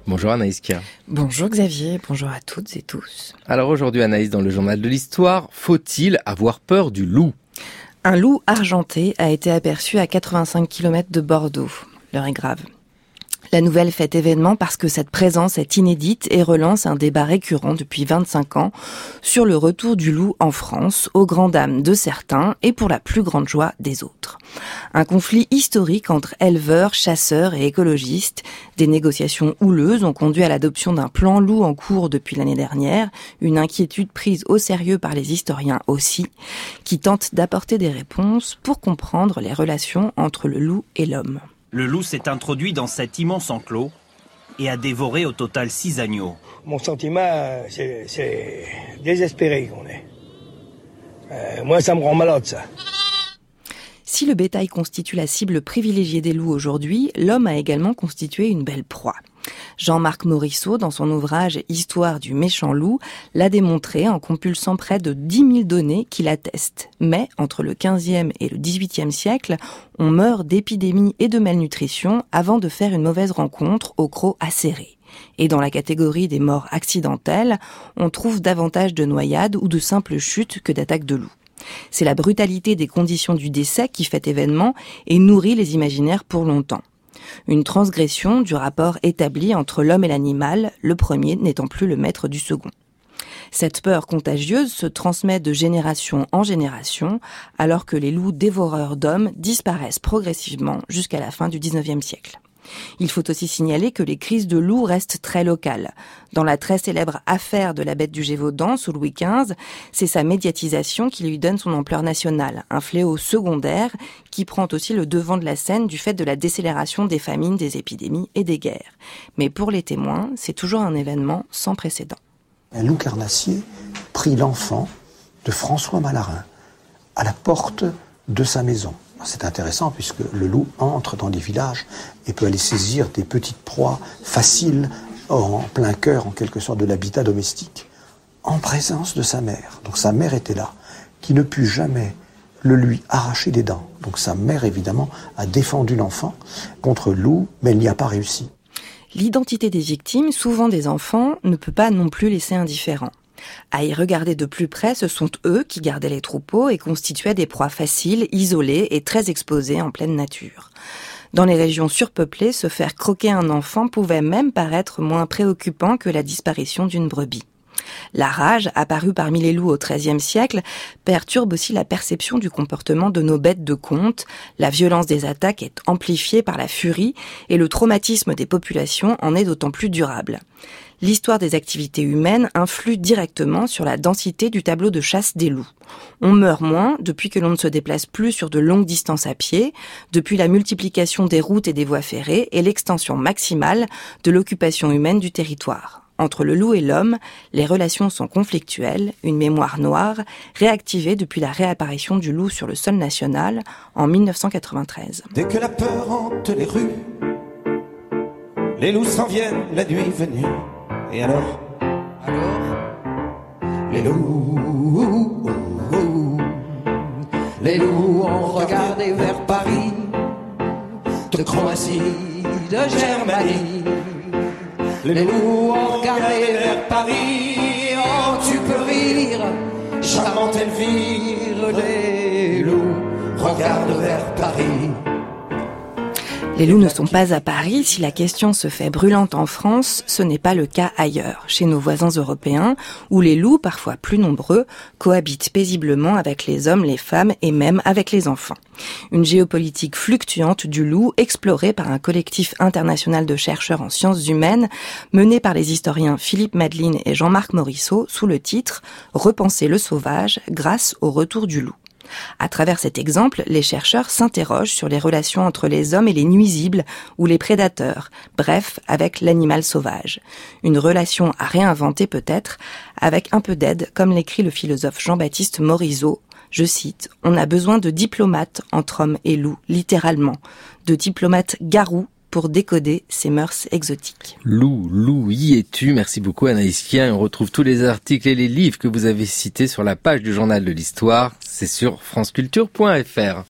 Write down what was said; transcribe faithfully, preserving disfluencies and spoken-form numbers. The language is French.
Bonjour Anaïs Kia. Bonjour Xavier, bonjour à toutes et tous. Alors aujourd'hui Anaïs, dans le journal de l'histoire, faut-il avoir peur du loup ? Un loup argenté a été aperçu à quatre-vingt-cinq kilomètres de Bordeaux. L'heure est grave. La nouvelle fait événement parce que cette présence est inédite et relance un débat récurrent depuis vingt-cinq ans sur le retour du loup en France, aux grandes dames de certains et pour la plus grande joie des autres. Un conflit historique entre éleveurs, chasseurs et écologistes. Des négociations houleuses ont conduit à l'adoption d'un plan loup en cours depuis l'année dernière, une inquiétude prise au sérieux par les historiens aussi, qui tentent d'apporter des réponses pour comprendre les relations entre le loup et l'homme. Le loup s'est introduit dans cet immense enclos et a dévoré au total six agneaux. Mon sentiment, c'est, c'est désespéré qu'on est. Euh, moi, ça me rend malade, ça. Si le bétail constitue la cible privilégiée des loups aujourd'hui, l'homme a également constitué une belle proie. Jean-Marc Morisseau, dans son ouvrage « Histoire du méchant loup », l'a démontré en compulsant près de dix mille données qui l'attestent. Mais, entre le quinzième et le dix-huitième siècle, on meurt d'épidémies et de malnutrition avant de faire une mauvaise rencontre au croc acéré. Et dans la catégorie des morts accidentelles, on trouve davantage de noyades ou de simples chutes que d'attaques de loups. C'est la brutalité des conditions du décès qui fait événement et nourrit les imaginaires pour longtemps. Une transgression du rapport établi entre l'homme et l'animal, le premier n'étant plus le maître du second. Cette peur contagieuse se transmet de génération en génération, alors que les loups dévoreurs d'hommes disparaissent progressivement jusqu'à la fin du dix-neuvième siècle. Il faut aussi signaler que les crises de loups restent très locales. Dans la très célèbre affaire de la bête du Gévaudan sous Louis quinze, c'est sa médiatisation qui lui donne son ampleur nationale, un fléau secondaire qui prend aussi le devant de la scène du fait de la décélération des famines, des épidémies et des guerres. Mais pour les témoins, c'est toujours un événement sans précédent. Un loup carnassier prit l'enfant de François Malarin à la porte de sa maison. C'est intéressant puisque le loup entre dans les villages et peut aller saisir des petites proies faciles en plein cœur, en quelque sorte, de l'habitat domestique, en présence de sa mère. Donc sa mère était là, qui ne put jamais le lui arracher des dents. Donc sa mère, évidemment, a défendu l'enfant contre le loup, mais elle n'y a pas réussi. L'identité des victimes, souvent des enfants, ne peut pas non plus laisser indifférent. À y regarder de plus près, ce sont eux qui gardaient les troupeaux et constituaient des proies faciles, isolées et très exposées en pleine nature. Dans les régions surpeuplées, se faire croquer un enfant pouvait même paraître moins préoccupant que la disparition d'une brebis. La rage, apparue parmi les loups au treizième siècle, perturbe aussi la perception du comportement de nos bêtes de conte. La violence des attaques est amplifiée par la furie et le traumatisme des populations en est d'autant plus durable. L'histoire des activités humaines influe directement sur la densité du tableau de chasse des loups. On meurt moins depuis que l'on ne se déplace plus sur de longues distances à pied, depuis la multiplication des routes et des voies ferrées et l'extension maximale de l'occupation humaine du territoire. Entre le loup et l'homme, les relations sont conflictuelles, une mémoire noire, réactivée depuis la réapparition du loup sur le sol national en dix-neuf cent quatre-vingt-treize. Dès que la peur hante les rues, les loups s'en viennent la nuit venue. Et alors, alors, les loups, les loups ont regardé vers Paris, de Croatie, de Germanie. Les loups ont regardé vers Paris, oh tu peux rire, charmante Elvire. Les loups regardent vers Paris. Les loups ne sont pas à Paris. Si la question se fait brûlante en France, ce n'est pas le cas ailleurs, chez nos voisins européens, où les loups, parfois plus nombreux, cohabitent paisiblement avec les hommes, les femmes et même avec les enfants. Une géopolitique fluctuante du loup, explorée par un collectif international de chercheurs en sciences humaines, mené par les historiens Philippe Madeline et Jean-Marc Morisseau, sous le titre « Repenser le sauvage grâce au retour du loup ». À travers cet exemple, les chercheurs s'interrogent sur les relations entre les hommes et les nuisibles ou les prédateurs, bref, avec l'animal sauvage. Une relation à réinventer peut-être, avec un peu d'aide, comme l'écrit le philosophe Jean-Baptiste Morisseau. Je cite, « On a besoin de diplomates entre hommes et loups, littéralement, de diplomates garous pour décoder ces mœurs exotiques. » Loup, loup, y es-tu? Merci beaucoup Anaïs Kia. On retrouve tous les articles et les livres que vous avez cités sur la page du Journal de l'Histoire. C'est sur franceculture point f r.